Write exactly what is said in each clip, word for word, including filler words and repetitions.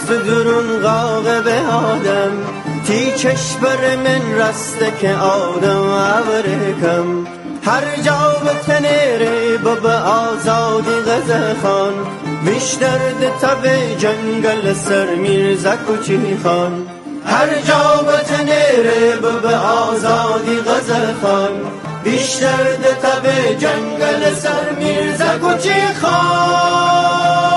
از درون غاغه به آدم تی چشبر من رسته که آدم عبرکم هر جا به تنیره بب آزادی غزه خان بیشتر ده تب جنگل سر میرزا کوچی خان هر جا به تنیره بب آزادی غزه خان بیشتر ده تب جنگل سر میرزا کوچی خان.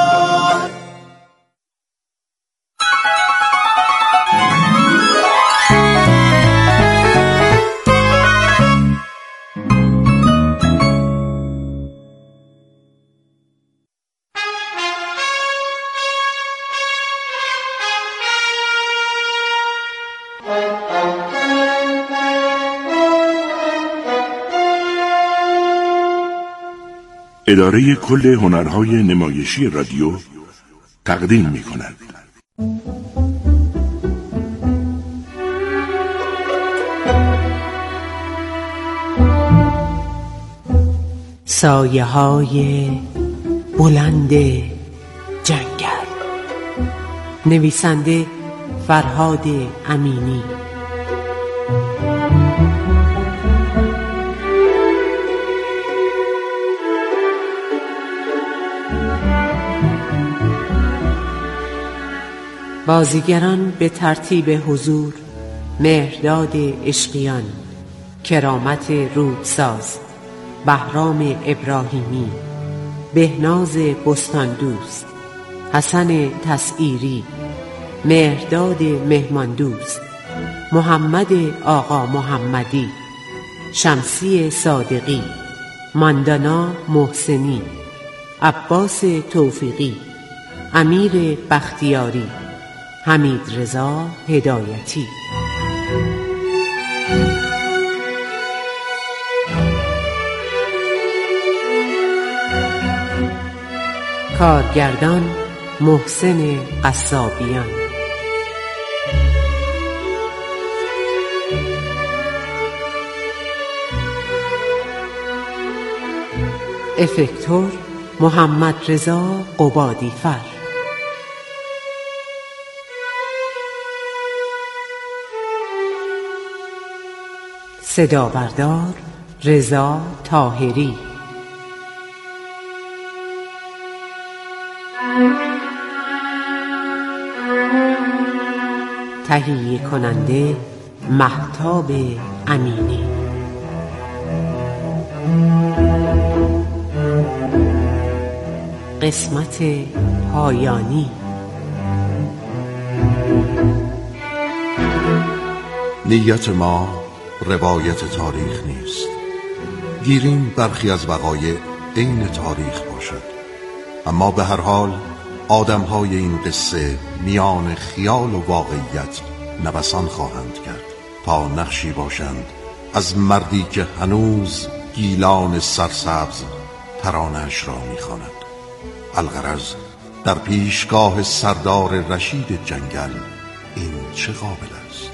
اداره کل هنرهای نمایشی رادیو تقدیم می کند. سایه های بلند جنگل. نویسنده فرهاد امینی. بازیگران به ترتیب حضور: مهرداد عشقیان، کرامت رودساز، بهرام ابراهیمی، بهناز بستاندوست، حسن تسعیری، مهرداد مهماندوست، محمد آقا محمدی، شمسی صادقی، ماندانا محسنی، عباس توفیقی، امیر بختیاری، حمید رضا هدایتی. کارگردان محسن قصابیان. افکتور محمد رضا قبادی فر. صدا بردار رضا طاهری. تهیه کننده مهتاب امینی. قسمت پایانی. نیت ما روایت تاریخ نیست. گیریم برخی از وقایع عین تاریخ باشد، اما به هر حال آدمهای این قصه میان خیال و واقعیت نوسان خواهند کرد تا نقشی باشند از مردی که هنوز گیلان سرسبز ترانه‌اش را می‌خواند. الغرض در پیشگاه سردار رشید جنگل این چه قابل است؟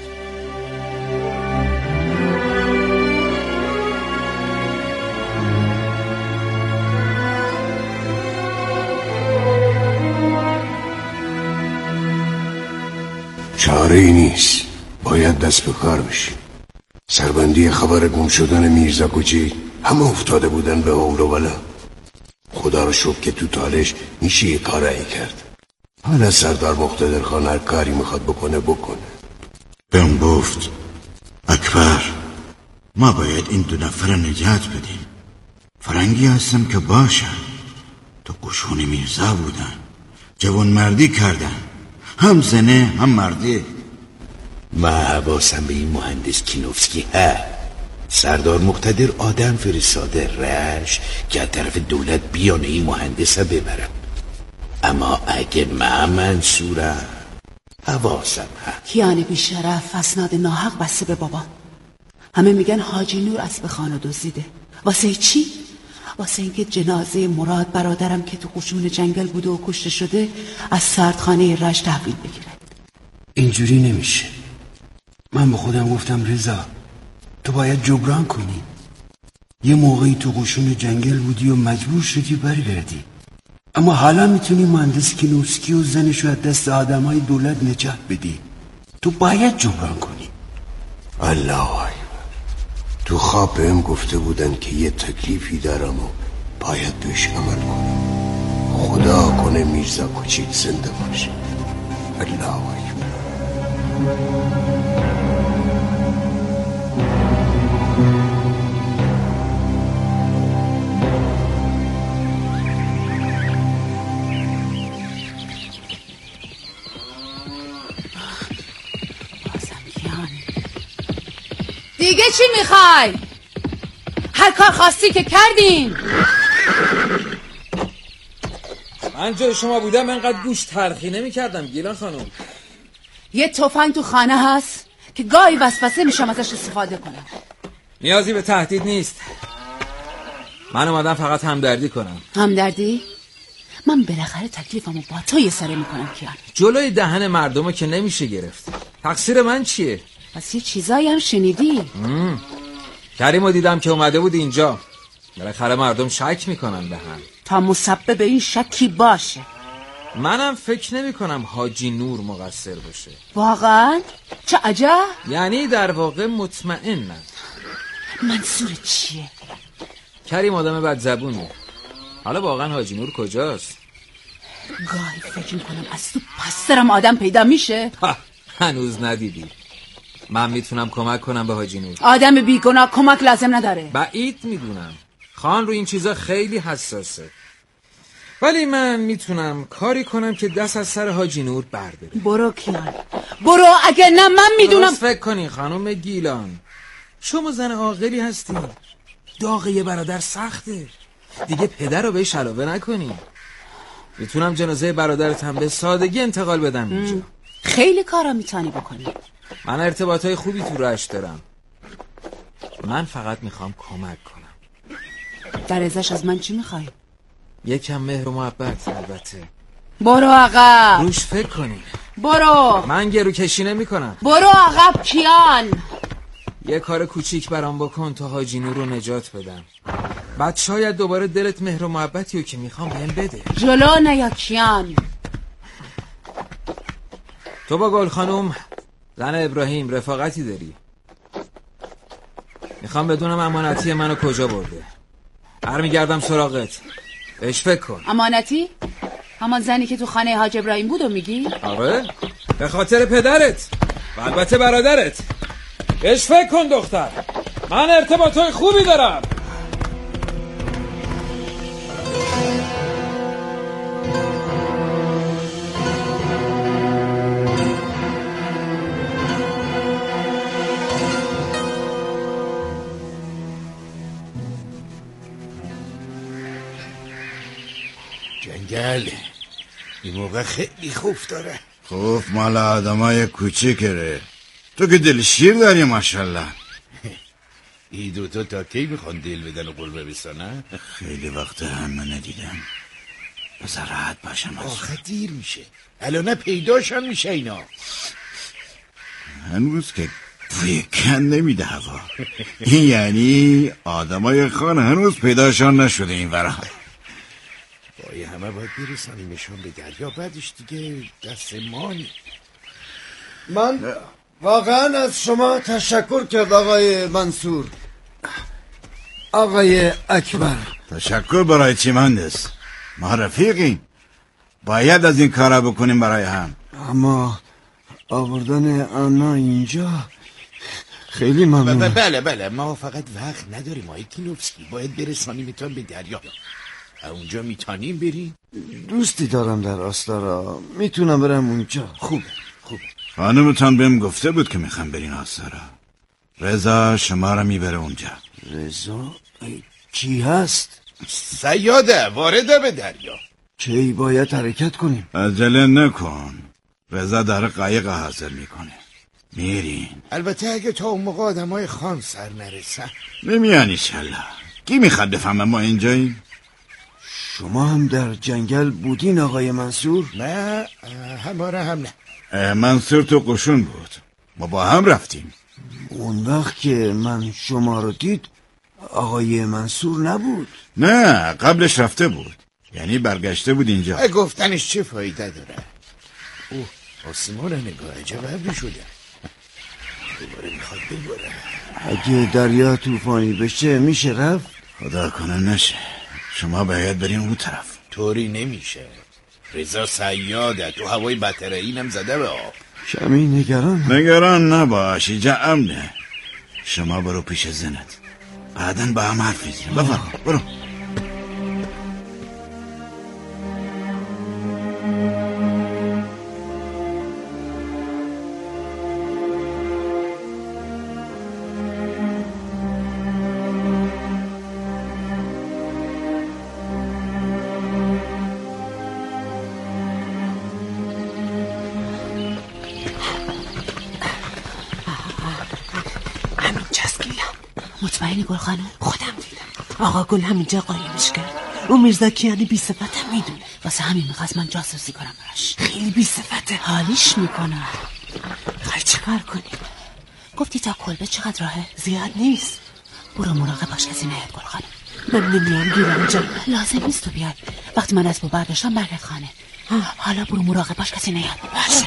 چاره ای نیست، باید دست به کار بشیم. سربندی خبر گم شدن میرزا کوچی همه افتاده بودن به حول و ولا. خدا رو شکر که تو تالش میشه یه کارایی کرد. حالا سردار مقتدر خان هر کاری میخواد بکنه بکنه. بهم گفت اکبر ما باید این دو نفر رو نجات بدیم. فرنگی هستم که باشن، تو قشون میرزا بودن، جوان مردی کردن، هم زنه هم مردی. ما حواسم به این مهندس کینوفسکی ها. سردار مقتدر آدم فرستاده رش که از طرف دولت بیانه این مهندس ها ببرم، اما اگه من منصورم حواسم ها. کیانه بیشرف اسناد ناحق بسته به بابا. همه میگن حاجی نور اسب خانو دزدیده. واسه چی؟ واسه اینکه جنازه مراد برادرم که تو قشون جنگل بوده و کشته شده از سردخانه رش تحویل بگیره. اینجوری نمیشه. من به خودم گفتم رضا تو باید جبران کنی. یه موقعی تو قشون جنگل بودی و مجبور شدی برگردی. اما حالا میتونی مهندس کینوسکی و زنشو از دست آدمای دولت نجات بدی. تو باید جبران کنی. الله اکبر. تو خواب بهم گفته بودن که یه تکلیفی دارم و باید بهش عمل کنم. خدا کنه میرزا کوچیک زنده باشه. الله اکبر. دیگه چی میخوای؟ هر کار خواستی که کردین. من جای شما بودم انقدر گوش تلخی نمی کردم گیلان خانم. یه تفنگ تو خانه هست که گاهی وسوسه میشم ازش استفاده کنم. نیازی به تهدید نیست. من اومدم فقط همدردی کنم. همدردی؟ من بالاخره تکلیفمو با تو یه سره میکنم کیان. جلوی دهن مردمو که نمیشه گرفت. تقصیر من چیه؟ پس یه چیزایی هم شنیدی؟ کریمو دیدم که اومده بود اینجا. بالاخره مردم شک میکنن به هم. تا مسبب این شکی باشه. منم فکر نمی کنم حاجی نور مقصر باشه. واقعا؟ چه عجب؟ یعنی در واقع مطمئنم. منظور چیه؟ کریم آدم بد زبونه. حالا واقعا حاجی نور کجاست؟ گاهی فکر میکنم از تو پسترم آدم پیدا میشه. هنوز ندیدی. من میتونم کمک کنم به حاجی نور. آدم بیگناه کمک لازم نداره. بعید میدونم. خان رو این چیزا خیلی حساسه. ولی من میتونم کاری کنم که دست از سر حاجی نور برداره. برو کیان برو. اگه نه من میدونم. درست فکر کنی خانم گیلان. شما زن عاقلی هستی. داغ یه برادر سخته. دیگه پدر رو بهش علاوه نکنی. میتونم جنازه برادرت هم به سادگی انتقال بدم اینجا. خیلی کارا میتونی بکنی. من ارتباطای خوبی تو رشت دارم. من فقط میخوام کمک کنم. در ازش از من چی میخوای؟ یکم مهر و محبت. البته برو عقب. روش فکر کنی. برو. من گرو کشی نمی کنم. برو عقب کیان. یه کار کوچیک برام بکن تا حاجی نور رو نجات بدم. بعد شاید دوباره دلت مهر و محبتی رو که میخوام بهم بده. جلو نیا کیان. تو با گل خانوم زن ابراهیم رفاقتی داری. میخوام بدونم امانتی منو کجا برده. برمیگردم سراغت. بهش فکر کن. امانتی؟ همان زنی که تو خانه حاج ابراهیم بود و میگی؟ آره به خاطر پدرت و البته برادرت. بهش فکر کن دختر. من ارتباطای خوبی دارم. جنگل این موقع خیلی خوف داره. خوف مال آدمای کوچیکره. تو که دل شیر داری ماشالله. ای دوتا تا کی میخوان دل بدن و قلبه بسانن؟ خیلی وقت همه ندیدم. بذار راحت باشم. آخه دیر میشه. الان پیداشم میشه اینا. هنوز که توی کن نمیده هوا. این یعنی آدمای خان هنوز پیداشان نشده این ورا. بای همه باید برسانیمشون به دریا. بعدش دیگه دست مانی. من واقعا از شما تشکر کرد آقای منصور. آقای اکبر. تشکر برای چی مهندس؟ ما رفیقیم. باید از این کارا بکنیم برای هم. اما آوردن آنا اینجا خیلی ممنون. بله بله ما فقط وقت نداریم آقای کینوفسکی. باید برسانیمتون به دریا. اونجا میتونیم بریم؟ دوستی دارم در آستارا. میتونم برم اونجا. خوبه خوبه. خانمتان بهم گفته بود که میخوام برین آستارا. رضا شما رو میبره اونجا. رضا؟ کی هست؟ صیاده وارده به دریا. کی باید حرکت کنیم؟ عجله نکن. رضا در قایق حاضر میکنه. میرین. البته اگه تا اون موقع آدمای خان سر نرسن. نمیان ایشالله. کی میخواد بفهمه ما اینجاییم؟ شما هم در جنگل بودین آقای منصور؟ نه هماره هم نه. منصور تو قشون بود. ما با هم رفتیم. اون وقت که من شما رو دید آقای منصور نبود. نه قبلش رفته بود. یعنی برگشته بود اینجا. گفتنش چه فایده داره؟ اوه آسمان نگاه، عجب ابری شده. دوباره میخواد بباره. اگه دریا طوفانی بشه میشه رفت؟ خدا کنه نشه. شما باید بریم اون طرف. طوری نمیشه. رضا صیاده، تو هوای بطره اینم زده به آب. کمی نگران نگران نباش، اینجا امنه. شما برو پیش زنت، بعدن با هم حرف میزنیم. بفرما برو. مطمئنی گل خانم؟ خودم دیدم آقا گل همینجا قایمش کرد. اون میرزا کیانی بی صفتم میدونه، واسه همین میخواست من جاسوسی کنم براش. خیلی بی صفته. حالیش میکنم. خواهی چه کار کنی؟ گفتی تا کلبه چقدر راهه؟ زیاد نیست. برو مراقب باش کسی نیاد گل خانم. من نمیام گیرم جان. لازم نیست تو بیای. وقتی من اسبو برداشتم برگرد خانه. حالا برو مراقب باش کسی نیاد. باشه.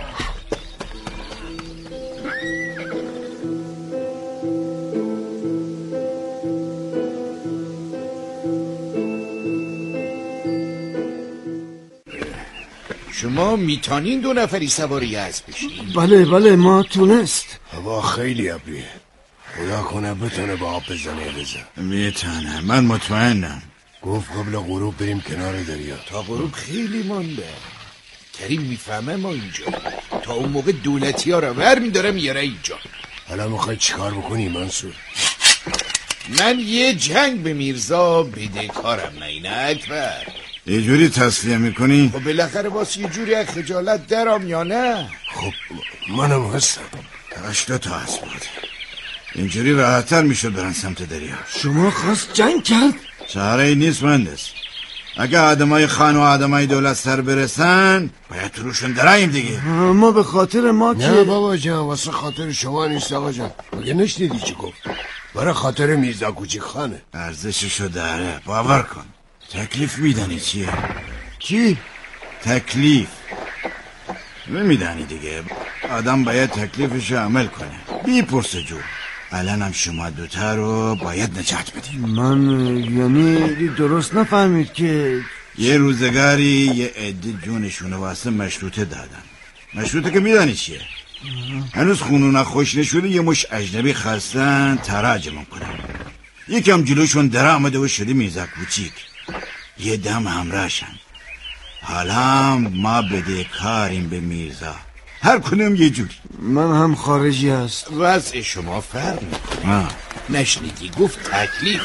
شما میتونین دو نفری سواری اسب بشین؟ بله بله ما تونست. هوا خیلی ابریه، خدا کنه بتونه با آب بزنه رضا. میتونه، من مطمئنم. گفت قبل غروب بریم کنار دریا. تا غروب خیلی مانده. کریم میفهمه ما اینجا تا اون موقع دولتی ها را ور میداره میاره اینجا. حالا میخوای چیکار بکنی منصور؟ من یه جنگ به میرزا بده کارم، نه اینه اکبر؟ یه جوری تسلیه میکنی؟ خب بالاخره واسه یه جوری از خجالت درام یا نه؟ خب منم هستم. هشتا تا هست بود، اینجوری راحتر میشد برن سمت دریا. شما خواست جنگ کرد؟ چاره ای نیست مهندس. اگه آدمای خان و آدمای دولت سر برسن باید تو روشون دراییم دیگه. ما به خاطر ما که نه بابا جان، واسه خاطر شما نیست آقا جان. مگه نشنیدی چی گفت؟ برای خاطر میرزا کوچیک خانه. ارزششو داره، باور کن. تکلیف میدانی چیه؟ چی؟ تکلیف نمیدانی دیگه. آدم باید تکلیفشو عمل کنه بی پرسجو. الان هم شما دوتا رو باید نجات بدیم. من یعنی درست نفهمید که یه روزگاری یه عده جونشون واسه مشروطه دادن. مشروطه که میدانی چیه؟ هنوز خونونا خوش نشده یه مش اجنبی خواستن تراجمون کنن. یکم جلوشون در آمده و شده میرزا کوچیک، یه دم همراهشن. حالا ما بده کاریم به میرزا، هر کنم یه جوری. من هم خارجی هست. وضع شما فرق میکنه. نشنیدی گفت تکلیف.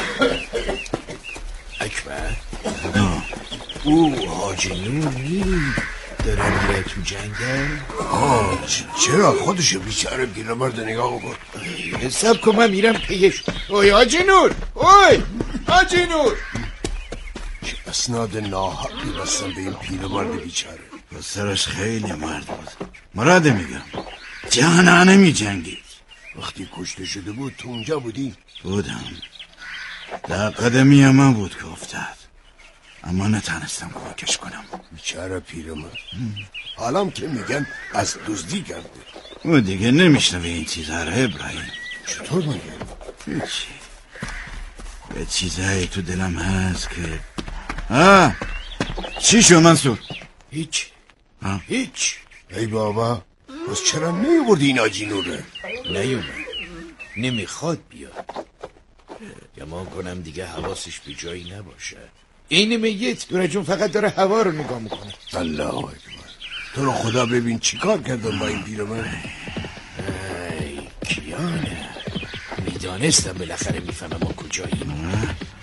اکبر او حاجی نوری داره میره تو جنگل. آه چرا؟ خودشو بیچاره پیرمرد نگاه کن. حساب کن من میرم پیش. اوی حاجی نور، اوی حاجی نور. چه اسناد ناحقی بستن به این پیرمرد بیچاره. سرش خیلی مرد بود. مراد میگم جهنه نمی جنگید. وقتی کشته شده بود تو اونجا بودی؟ بودم. در قدمی من بود که افتاد، اما نتانستم کمکش کنم. بیچاره پیرمرد. حالا که میگن از دزدی کرده. او دیگه نمیشنوه این چیزها را ابراهیم. چطور میگن؟ هیچی. یه چیزایی تو دلم هست که آه چی شو منصور؟ هیچ آه. هیچ. ای بابا بس چرا نیوردی این حاجی نوره؟ نیومد، نمیخواد بیاد. گمان کنم دیگه حواسش به جایی نباشه. این میت دوره جون فقط داره هوا رو نگاه میکنه. الله اکبر. تو رو خدا ببین چی کار کردن با این پیرمرد. ای کیانه، میدانستم بالاخره میفهمه ما کجاییم.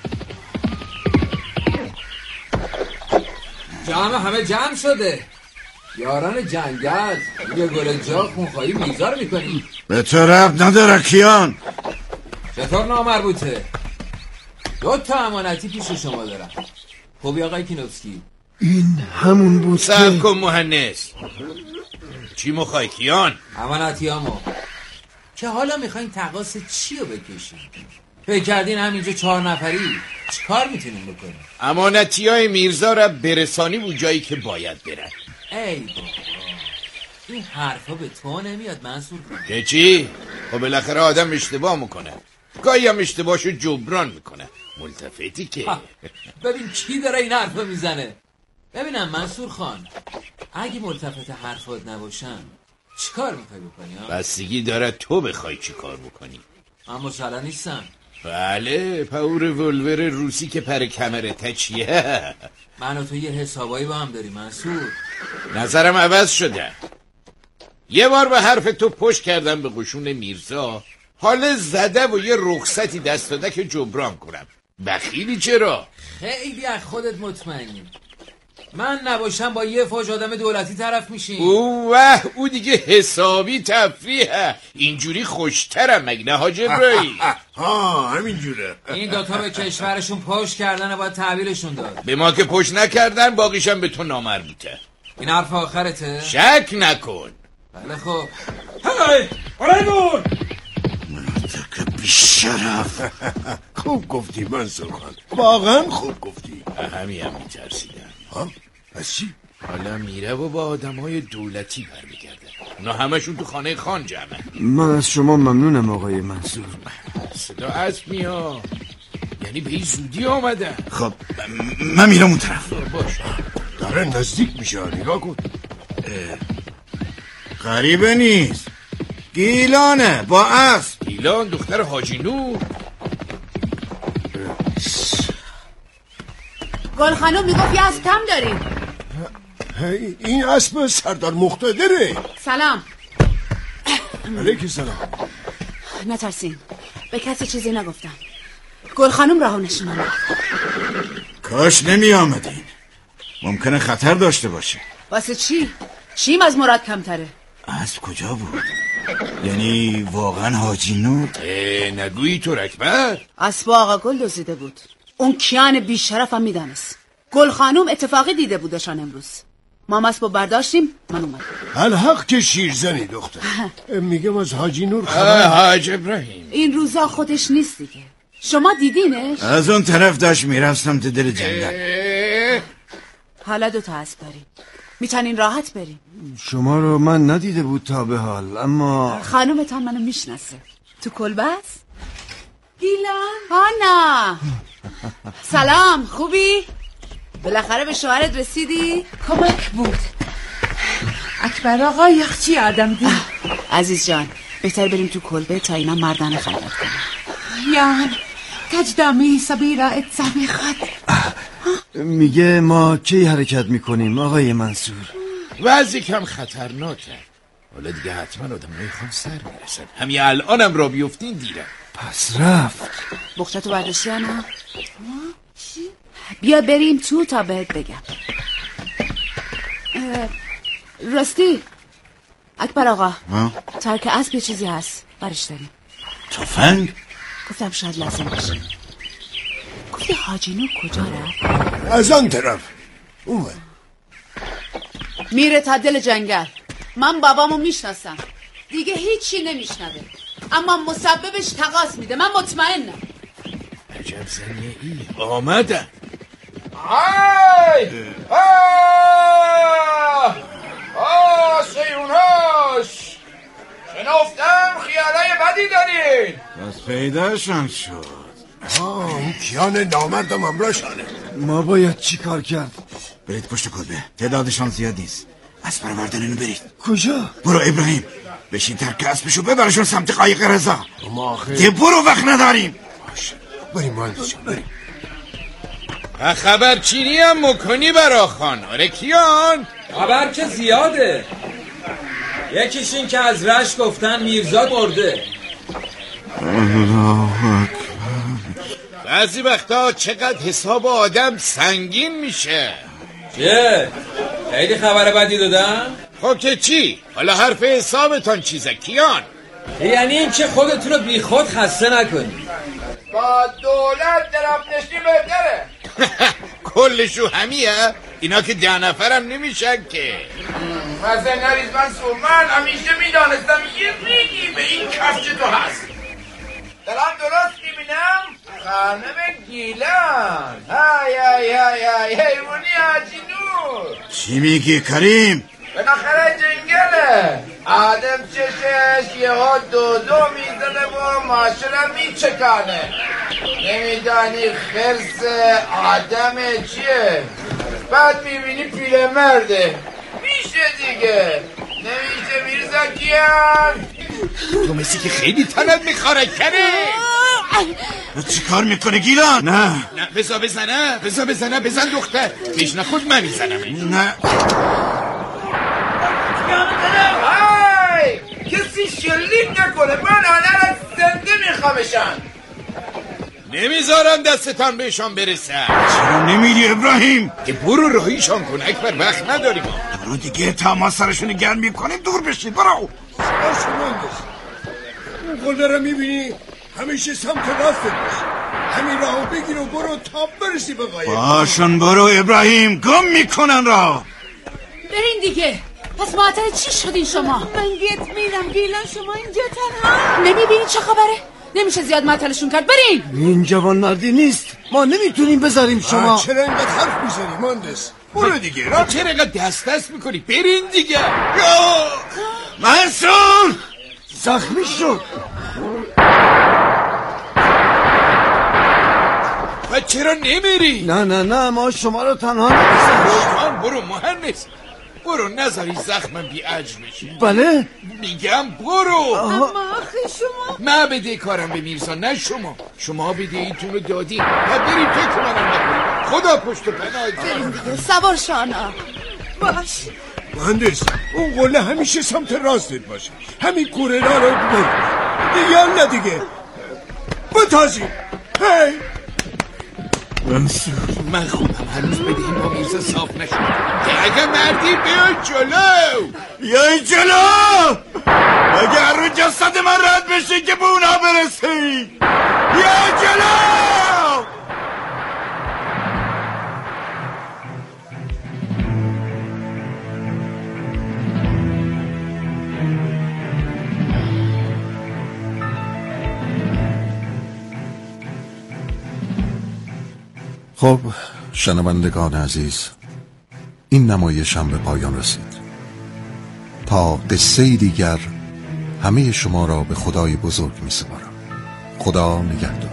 جمع همه جمع شده. یاران جنگل یه گل جا خونخواهی میزار میکنی. به تو رب نداره کیان. چطور نامربوطه؟ دو تا امانتی پیش شما دارم. خوبی آقای کینوفسکی؟ این همون بود صبر که کن مهندس. چی مخوای کیان؟ امانتی همو که حالا میخواین تقاس چی رو بکشین؟ فکر کردین همینجا چهار نفری چی کار میتونیم بکنیم؟ امانتی های میرزا را برسانیم اون جایی که باید برن. ای بابا این حرفا به تو نمیاد منصور کن. که چی؟ خب بالاخره آدم اشتباه میکنه، گاهی هم اشتباهشو جبران میکنه. ملتفتی که ببین کی داره این حرفا میزنه. ببینم منصور خان، اگه ملتفت حرفات نباشم چی کار میخوای بکنی؟ بستگی داره تو بخوای چی کار بکنی. من مسلح نیستم. بله پاور ولور روسی که پر کمرته چیه؟ من و تو یه حسابایی با هم داری منصور. نظرم عوض شده. یه بار به حرف تو پشت کردم به قشون میرزا، حال زده و یه رخصتی دست داده که جبران کنم. بخیلی چرا؟ خیلی از خودت مطمئنی. من نباشم با یه فوج آدم دولتی طرف میشیم. اوه او دیگه حسابی تفریحه. اینجوری خوشترم مگه نه حاج ابراهیم؟ ها همینجوره. این دوتا به کشورشون پشت کردن و باید تحویلشون داد. به ما که پشت نکردن باقیشم به تو نامربوطه. این حرف آخرته؟ شک نکن. بله خب. های قرارگون مناطق بیشرف. خوب گفتی منصور خان، واقعا خوب گفتی. همین هم میترسیدم. ها؟ از چی؟ حالا میره و با آدم های دولتی برمیگرده. اونا همشون تو خانه خان جمعه. من از شما ممنونم آقای منصور. صدا اسب میاد، یعنی به این زودی آمده. خب من میرم اون طرف. باش داره نزدیک میشه، نگاه کن. غریبه نیست، گیلانه با اسب. گیلان دختر حاجی نور. گل خانم میگفت یه اسب کم داریم. این اسب سردار مقتدره. سلام. علیک سلام. نترسین، به کسی چیزی نگفتم. گل خانم راهو نشون آمد. کاش نمی آمدین، ممکنه خطر داشته باشه. واسه چی؟ چیم از مراد کمتره؟ اسب کجا بود؟ یعنی واقعا حاجی نور؟ نگویی تو رکبر؟ اسب آقا گل دزدیده بود. اون کیان بیشرف هم میدانست. گل خانوم اتفاقی دیده بودشان امروز. ما اسبو برداشتیم، من اومدم. الحق که شیرزنی دختر. میگم از حاجی نور خبر؟ حاج ابراهیم این روزا خودش نیست دیگه. شما دیدینش؟ از اون طرف داشت میرفتم تو دل جنگل. حالا دو تا اسب داریم، میتونین راحت بریم. شما رو من ندیده بود تا به حال، اما خانومتان منو میشناسه. تو کلبه است؟ گیلان هانا سلام، خوبی؟ بالاخره به شوهرت رسیدی؟ کمک بود. اکبر آقا یخچی آدم دی. عزیز جان بهتر بریم تو کلبه تا اینا مردان خلوت کنن. یان تجدامی سبیرا اتسابی خد. میگه ما کی حرکت میکنیم آقای منصور؟ وضعی کم خطرناکه. حالا دیگه حتما آدم های خان سر میرسن. همین الانم را بیفتین دیرم. پس رفت. بختتو برداشتی آنا؟ بیا بریم تو تا بهت بگم. راستی اکبر آقا، ترک اسب یه چیزی هست برش داریم. تفنگ؟ گفتم شاید لازم باشه. گفتی حاجی نور کجا رفت؟ از آن طرف اومد. میره تا دل جنگل. من بابامو میشناسم، دیگه هیچی نمیشنوه، اما مسببش تقاس میده، من مطمئنم. عجب زنیه ای آمده. های آه آه سیوناش شنفتم خیالای بدی دارین. بس پیداشم شد. آه اون کیان نامردم امراشانه. ما باید چی کار کرد؟ برید پشت کلبه، تعدادشان زیاد نیست. اسب رو بردن اینو برید. کجا؟ برو ابراهیم بشین ترک اسبشو ببرشون سمت قایق رضا. اما آخه دیگه برو وقت نداریم. باشه بریم مهندس جان بریم. خبر چینی هم مکنی برا خان. آره کیان؟ خبر که زیاده. یکیش این که از رش گفتن میرزا مرده. الله اکبر. بعضی وقتا چقدر حساب آدم سنگین میشه. چه؟ خیلی خبر بدی دادن؟ خب که چی؟ حالا حرف حسابتان چیزه کیان؟ یعنی این که خودتون رو بی خود خسته نکنی. با دولت درم نشی بهتره. کلشو همیه؟ اینا که ده نفرم نمیشن که. مثلا نریز من سور من همیشه میدانستم یه ریگی به این کفش تو هست. دارم درست میبینم؟ خانم گیلان. های های های های حیوانی حاجی نور. چی میگی کریم؟ بالاخره جنگله. آدم چشش یه ها دو دو میزنه و ماشرم میچکانه. نمیدانی خرس آدم چیه؟ بعد میبینی پیله مرده. میشه دیگه. نمیشه میرزا کیان؟ تو مثل که خیلی تنت میخوره کریم. چی کار میکنه گیلان؟ نه نه بزا بزنه بزا بزنه بزن دختر. پیش نخود من میزنم. نه های کسی شلیک نکنه. من آنه را زنده میخوامشان. نمیذارم دستتان بهشان برسه. چرا نمیری ابراهیم؟ که برو راهیشان کن اکبر، وقت نداریم. برو دیگه تا ما سرشون گرم میکنیم دور بشید. برو اون قله را میبینی؟ همیشه سمت راستت باش. همین راهو بگیر و برو تا برسی به قایق. باشون برو ابراهیم، گم میکنن راه. برین دیگه. پس معطل چی شدین شما؟ من گت میرم گیلان، شما اینجا تنها. نمیبینی چه خبره؟ نمیشه زیاد معطلشون کرد. برین. این جوان مردی نیست، ما نمیتونیم بذاریم شما. چرا اینقدر حرف میزنی مهندس؟ برو دیگه. را چرا اینقدر دست دست میکنی؟ برین دیگه. منصور زخمی شد. و چرا نمیری؟ نه نه نه ما شما رو تنها نمیذاریم. برو مهندس، برو نذاری زخمم بی اجر بشه. بله میگم برو. اما آخه شما من بده کارم به میرزا، نه شما. شما بده ایتون رو دادی و بریم فکر منم نکنیم. خدا پشت و پناه دارم. سوار شانا باش. مهندس اون قله همیشه سمت راستت باشه. همین کوره را رو برو دیگه. نه دیگه بتازی. هی منصور من خودم هنوز بده این با میرزا صاف نشد. که اگه مردی بیا جلو. بیای جلو. اگر رو جسد من رد بشی که به اونا برسی. بیای جلو. خب شنوندگان عزیز، این نمایش هم به پایان رسید. تا قصه دیگر همه شما را به خدای بزرگ می سپارم. خدا نگهدار.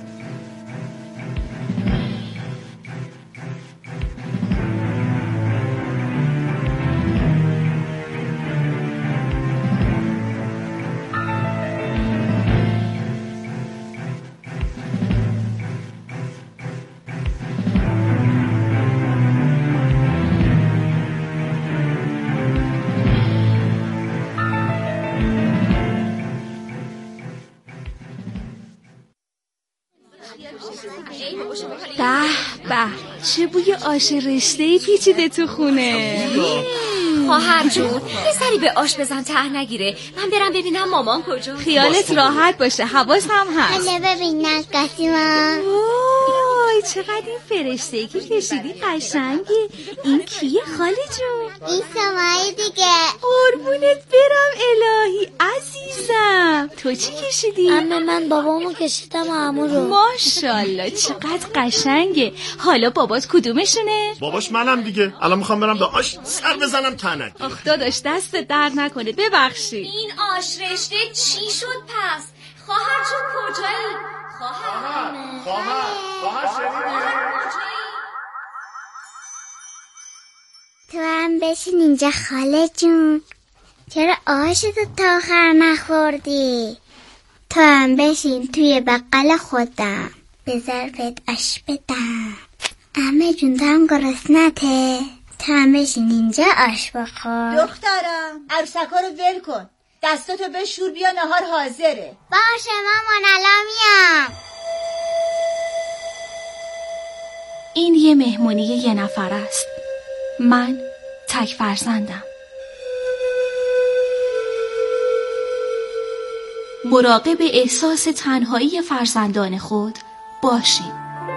به به چه بوی آش رشته‌ای پیچیده تو خونه. خواهر جون یه سری به آش بزن ته نگیره. من برم ببینم مامان کجا. خیالت راحت باشه، حواسم هست. حالا ببین نگاهیم. وای چقدر این فرشته‌ای که کشیدی قشنگه. این کیه خاله جون؟ این سمایی دیگه. قربونت برم الهی عزیزم. تو چی کشیدی؟ عمه من بابامو کشیدم عمو رو. ماشاءالله چقدر قشنگه. حالا بابات کدومشونه؟ باباش منم دیگه. الان میخوام برم به آش سر بزنم تنک. آخ داداش دست در نکنه، ببخشید. این آش رشته چی شد پس؟ خواهر جون کجایی؟ خواهر خواهر خواهر شنیدی؟ تو هم بشین اینجا خاله جون. چرا آشتو تا آخر نخوردی؟ تو هم بشین توی بقل خودم به ظرفت آش بدم. عمه جون تو هم گرسنته؟ تو هم بشین اینجا آش بخور. دخترم عروسکا رو ول کن، دستاتو بشور بیا نهار حاضره. باشه مامان الان میام. این یه مهمونی یه نفر است. من تک فرزندم. مراقب احساس تنهایی فرزندان خود باشید.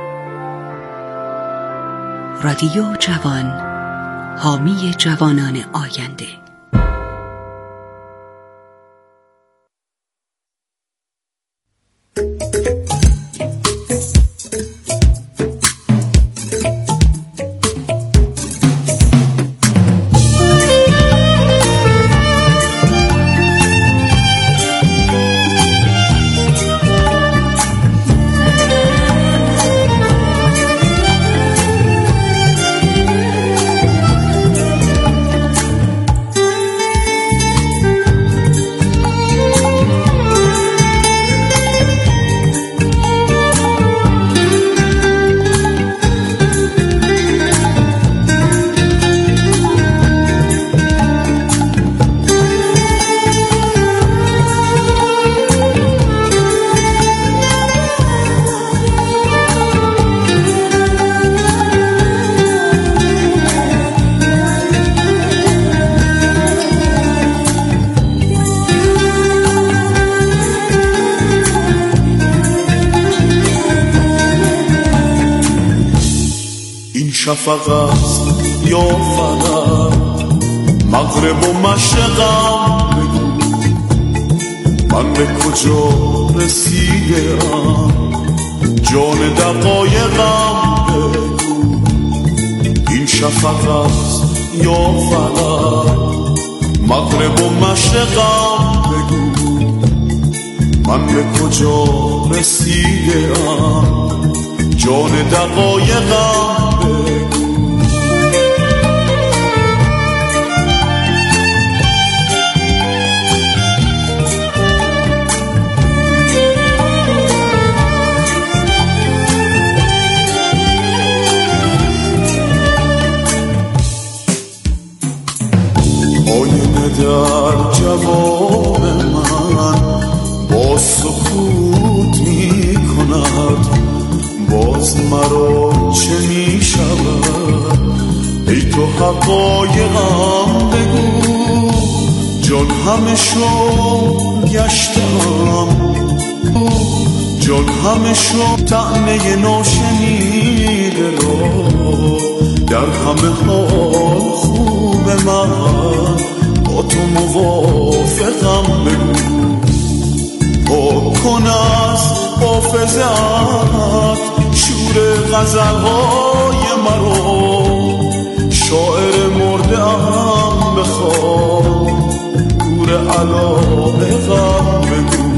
رادیو جوان، حامی جوانان آینده. شفق است یا فلک، مغرب و مشرقم بگو من به کجا رسیدم، جان دقایقم بگو. این شفق است یا فلک، مغرب و مشرقم بگو من به کجا رسیدم، جان دقایقم بگو. آینه در جواب من با سکوت می کند، باز مرا چه می شود؟ ای تو حقایقم بگو. جان همه شو گشتم، جان همه شو طعنه ناشنیده را، در همه حال خوب من با تو موافقم بگو. با کن از حافظت شور غزلهای مرا، شاعر مرده ام بخواد گور علاقم بگو.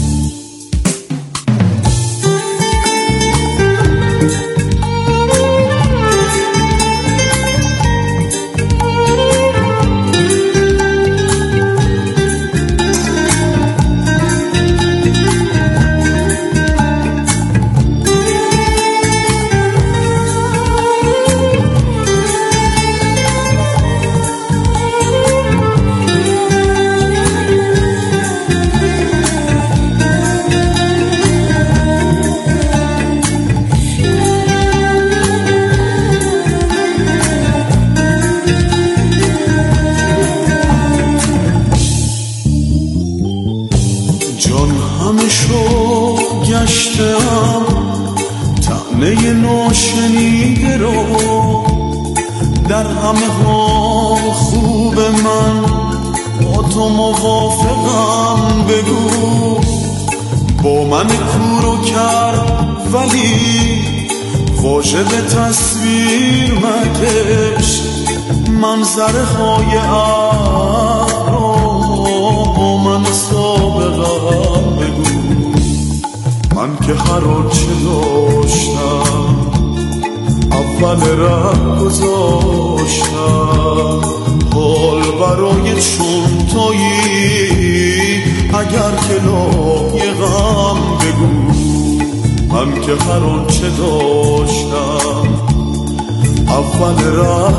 طعنه ناشنیده رو، در همه حال خوب من با تو موافقم بگو. با من کورو کرد ولی واژه به تصویر مکش، منظره های عقل با من سابقم بگو. من که هر آنچه داشتم اول ره گذاشتم، حال برای چون تویی اگر که لایقم بگو. من که هر آنچه داشتم اول ره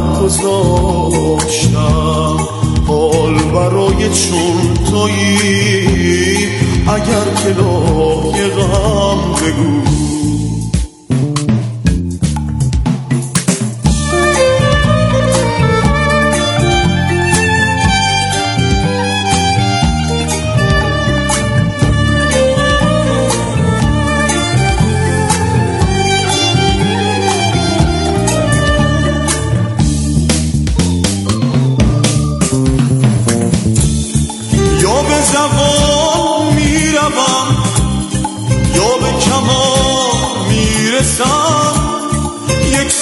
گذاشتم، حال برای چون تویی اگر که لایقم بگو.